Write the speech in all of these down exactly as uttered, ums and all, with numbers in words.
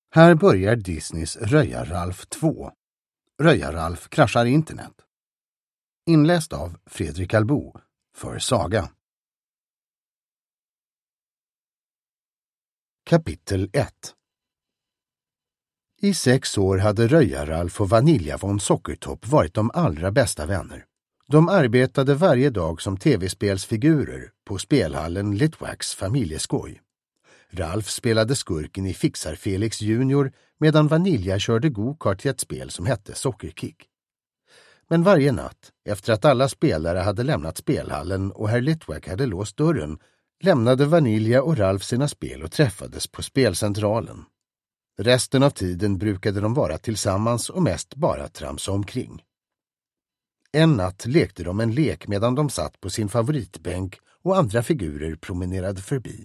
Här börjar Disneys Röja-Ralf två. Röja-Ralf kraschar internet. Inläst av Fredrik Albo för Saga. Kapitel ett. I sex år hade Röja-Ralf och Vanilja von Sockertopp varit de allra bästa vänner. De arbetade varje dag som tv-spelsfigurer på spelhallen Litwax familjeskoj. Ralf spelade skurken i Fixar Felix junior medan Vanilja körde go-kart i ett spel som hette Sockerkick. Men varje natt, efter att alla spelare hade lämnat spelhallen och herr Litwack hade låst dörren, lämnade Vanilja och Ralf sina spel och träffades på spelcentralen. Resten av tiden brukade de vara tillsammans och mest bara tramsa omkring. En natt lekte de en lek medan de satt på sin favoritbänk och andra figurer promenerade förbi.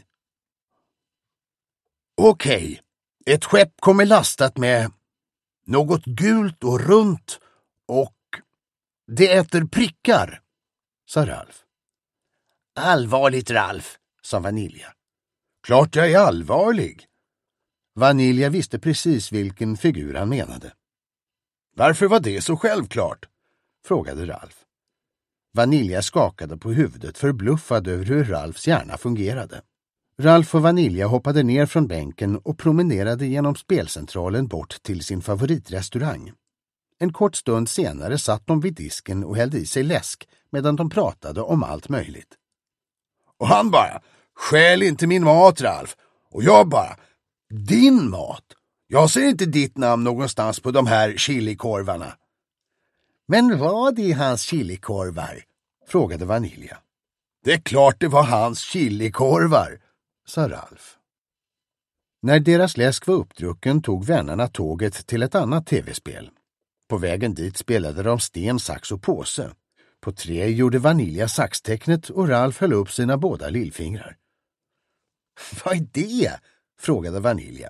Okej, ett skepp kommer lastat med något gult och runt och det äter prickar, sa Ralf. Allvarligt, Ralf, sa Vanilja. Klart jag är allvarlig. Vanilja visste precis vilken figur han menade. Varför var det så självklart? Frågade Ralf. Vanilja skakade på huvudet förbluffad över hur Ralfs hjärna fungerade. Ralf och Vanilja hoppade ner från bänken och promenerade genom spelcentralen bort till sin favoritrestaurang. En kort stund senare satt de vid disken och hällde i sig läsk medan de pratade om allt möjligt. Och han bara, skäl inte min mat, Ralf. Och jag bara, din mat? Jag ser inte ditt namn någonstans på de här chilikorvarna. Men vad är hans chilikorvar? Frågade Vanilja. Det är klart det var hans chilikorvar, sa Ralf. När deras läsk var uppdrucken tog vännerna tåget till ett annat tv-spel. På vägen dit spelade de sten, sax och påse. På tre gjorde Vanilja saxtecknet och Ralf höll upp sina båda lillfingrar. Vad är det? Frågade Vanilja.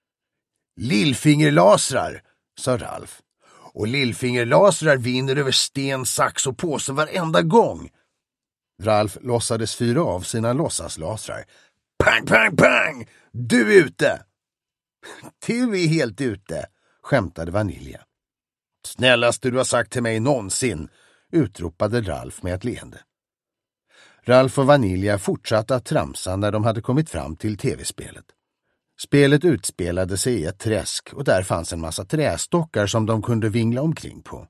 Lillfingerlasrar, sa Ralf. Och lillfingerlasrar vinner över sten, sax och påse varenda gång. Ralf låtsades fyra av sina låtsaslasrar. Pang, pang, pang! Du är ute! Du är helt ute, skämtade Vanilja. Snällaste du har sagt till mig någonsin, utropade Ralf med ett leende. Ralf och Vanilja fortsatte att tramsa när de hade kommit fram till tv-spelet. Spelet utspelade sig i ett träsk och där fanns en massa trästockar som de kunde vingla omkring på.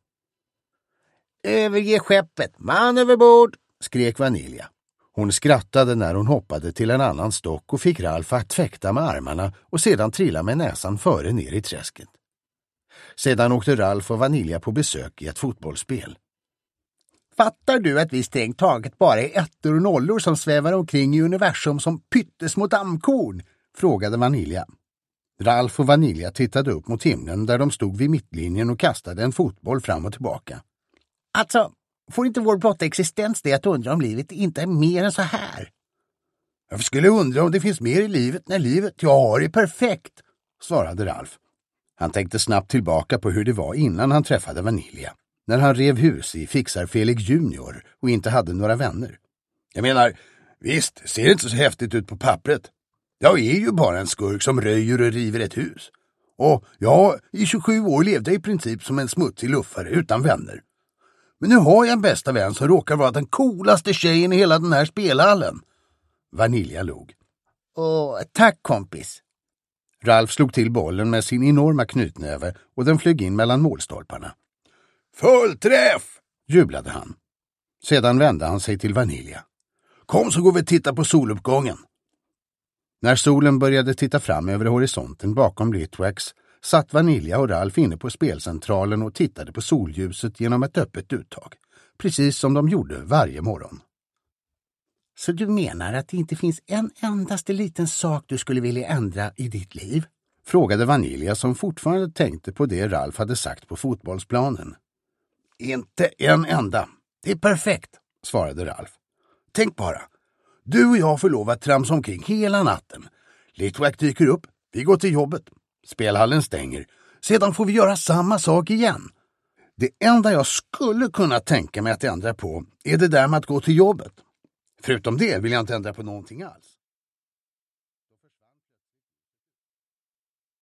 Överge skeppet, man överbord, skrek Vanilja. Hon skrattade när hon hoppade till en annan stock och fick Ralf att fäkta med armarna och sedan trilla med näsan före ner i träsket. Sedan åkte Ralf och Vanilja på besök i ett fotbollsspel. Fattar du att vi strängt taget bara är ettor och nollor som svävar omkring i universum som pyttesmå dammkorn? Frågade Vanilja. Ralf och Vanilja tittade upp mot himlen där de stod vid mittlinjen och kastade en fotboll fram och tillbaka. Alltså, får inte vår blotta existens det att undra om livet inte är mer än så här? Jag skulle undra om det finns mer i livet när livet jag har är perfekt, svarade Ralf. Han tänkte snabbt tillbaka på hur det var innan han träffade Vanilja, när han rev hus i Fixar Felix junior och inte hade några vänner. Jag menar, visst, ser det inte så häftigt ut på pappret. Jag är ju bara en skurk som röjer och river ett hus. Och jag i tjugosju år levde i princip som en smutsig luffare utan vänner. Men nu har jag en bästa vän som råkar vara den coolaste tjejen i hela den här spelhallen. Vanilja log. Åh, tack kompis. Ralf slog till bollen med sin enorma knytnäve och den flög in mellan målstolparna. Fullträff! Jublade han. Sedan vände han sig till Vanilja. Kom så går vi titta på soluppgången. När solen började titta fram över horisonten bakom Litwax satt Vanilja och Ralf inne på spelcentralen och tittade på solljuset genom ett öppet uttag, precis som de gjorde varje morgon. Så du menar att det inte finns en endaste liten sak du skulle vilja ändra i ditt liv? Frågade Vanilja som fortfarande tänkte på det Ralf hade sagt på fotbollsplanen. Inte en enda. Det är perfekt, svarade Ralf. Tänk bara. Du och jag får lov att tramsa omkring hela natten. Litwack dyker upp, vi går till jobbet. Spelhallen stänger. Sedan får vi göra samma sak igen. Det enda jag skulle kunna tänka mig att ändra på är det där med att gå till jobbet. Förutom det vill jag inte ändra på någonting alls.